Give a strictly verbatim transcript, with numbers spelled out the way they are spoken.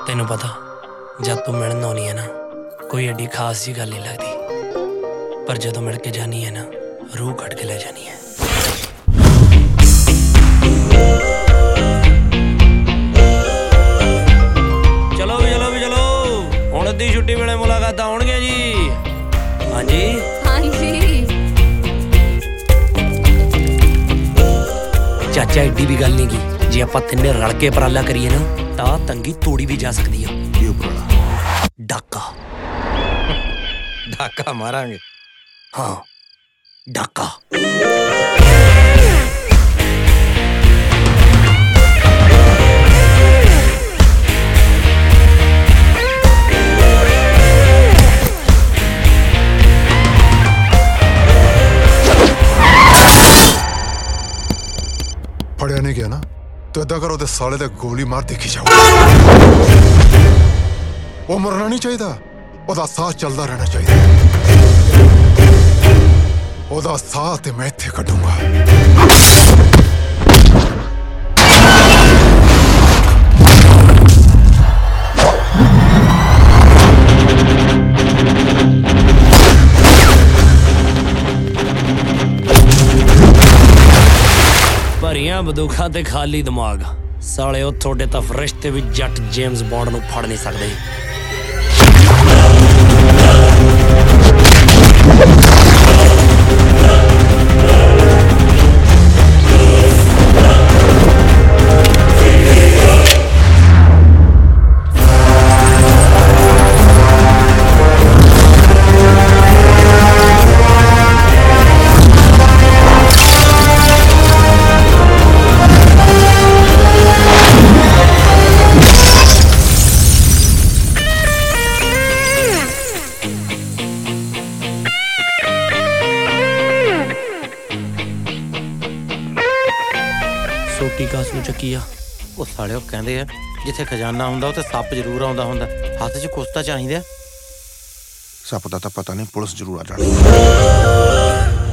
ਤੈਨੂੰ ਪਤਾ ਜਦ ਤੂੰ ਮਿਲਣ ਆਉਣੀ ਹੈ ਨਾ ਕੋਈ ਐਡੀ ਖਾਸ ਜੀ ਗੱਲ ਨਹੀਂ ਲੱਗਦੀ, ਪਰ ਜਦੋਂ ਮਿਲ ਕੇ ਜਾਣੀ ਹੈ ਨਾ ਰੂਹ ਕੱਢ ਕੇ ਲੈ ਜਾਣੀ ਹੈ। ਚਲੋ ਵੀ ਚਲੋ ਵੀ ਚਲੋ, ਹੁਣ ਅੱਧੀ ਛੁੱਟੀ ਵੇਲੇ ਮੁਲਾਕਾਤਾਂ ਹੋਣਗੀਆਂ ਜੀ। ਹਾਂਜੀ ਹਾਂਜੀ ਚਾਚਾ, ਐਡੀ ਵੀ ਗੱਲ ਨਹੀਂ ਗੀ, ਜੇ ਆਪਾਂ ਤਿੰਨੇ ਰਲ ਕੇ ਉਪਰਾਲਾ ਕਰੀਏ ਨਾ ਤਾਂ ਤੰਗੀ ਤੋੜੀ ਵੀ ਜਾ ਸਕਦੀ ਆ। ਕੀ ਉਪਰਾਲਾ? ਡਾਕਾ ਡਾਕਾ ਮਾਰਾਂਗੇ। ਹਾਂ ਡਾਕਾ। ਫੜਿਆ ਨਹੀਂ ਗਿਆ ਨਾ तो इदा करो साले ते गोली मार देखी जाओ। वो मरना नहीं चाहिए, ओदा साथ चलता रहना चाहिए। ओदा साथ मैं इत्थे कड्डूंगा। ਭਰੀਆਂ ਬੰਦੂਕਾਂ ਤੇ ਖਾਲੀ ਦਿਮਾਗ ਸਾਲਿਓ, ਤੁਹਾਡੇ ਤਾਂ ਫਰਿਸ਼ਤੇ ਵੀ ਜੱਟ ਜੇਮਸ ਬੌਂਡ ਨੂੰ ਫੜ ਨਹੀਂ ਸਕਦੇ। ਸੋਟੀ ਕਾਸ ਨੂੰ ਚੱਕੀ ਆ। ਉਹ ਸਾਲਿਓ ਕਹਿੰਦੇ ਆ ਜਿੱਥੇ ਖਜ਼ਾਨਾ ਹੁੰਦਾ ਉੱਥੇ ਸੱਪ ਜ਼ਰੂਰ ਆਉਂਦਾ ਹੁੰਦਾ, ਹੱਥ 'ਚ ਕੁਛ ਤਾਂ ਚਾਹੀਦਾ। ਸੱਪ ਦਾ ਤਾਂ ਪਤਾ ਨਹੀਂ, ਪੁਲਿਸ ਜ਼ਰੂਰ ਆ ਜਾਣੀ।